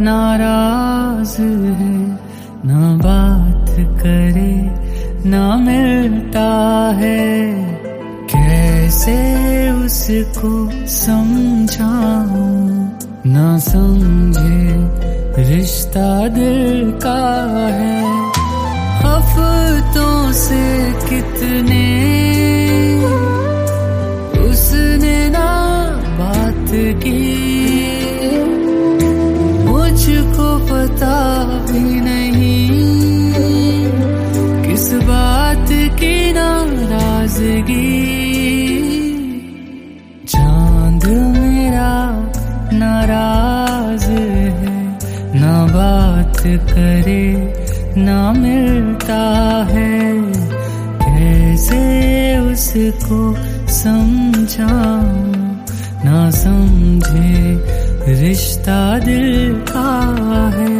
नाराज है, ना बात करे ना मिलता है। कैसे उसको समझाऊं, ना समझे रिश्ता दिल का है। हफ्तों से कितने उसने ना बात की, मुझको पता भी नहीं किस बात की नाराजगी। चांद मेरा नाराज है, ना बात करे ना मिलता है। कैसे उसको समझाऊं, ना समझे रिश्ता दिल का है।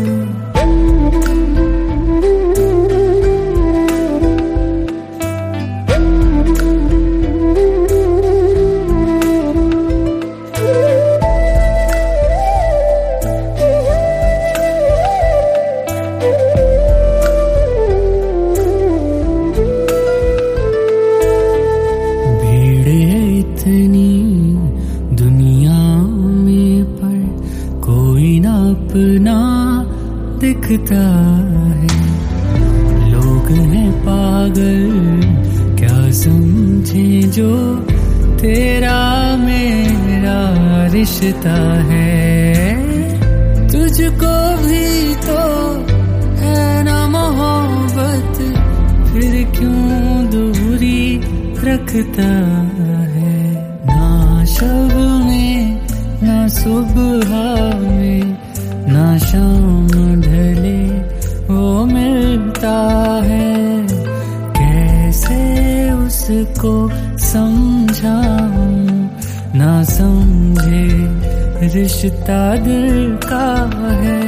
दुनिया में पर कोई ना अपना दिखता है। लोग हैं पागल, क्या समझे जो तेरा मेरा रिश्ता है। तुझको भी तो है ना मोहब्बत, फिर क्यों दूरी रखता है। ना शब में ना सुबह में ना शाम ढले वो मिलता है। कैसे उसको समझाऊं, ना समझे रिश्ता दिल का है।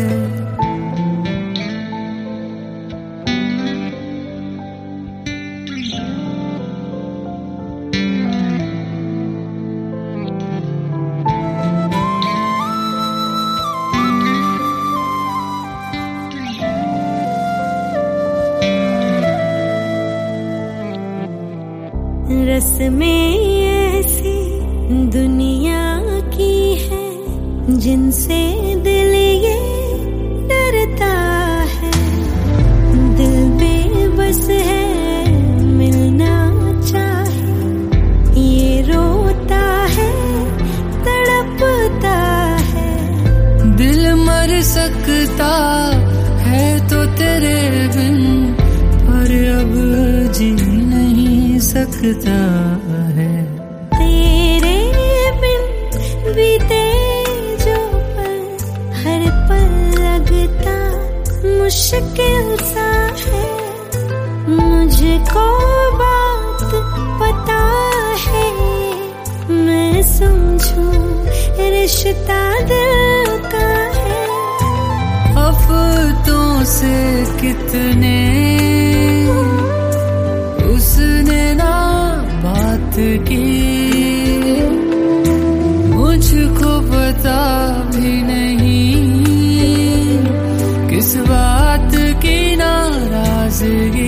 रस्में ऐसी दुनिया की है, जिनसे दिल ये डरता है। दिल बेबस है, मिलना चाहे, ये रोता है तड़पता है। दिल मर सकता है तो तेरे बिन, पर अब जी नहीं सकता है। तेरे बिन बीते जो पल, हर पल लगता मुश्किल सा है। मुझको बात पता है, मैं समझूं रिश्ता दिल का है। हफ्तों से कितने उसने ना बात की, मुझको पता भी नहीं किस बात की नाराजगी।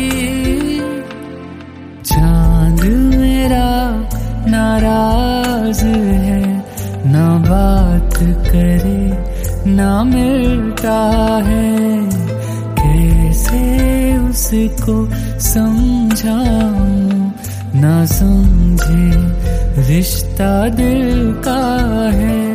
चांद मेरा नाराज है, ना बात करे ना मिलता है। कैसे उसको समझाऊं, ना समझे रिश्ता दिल का है।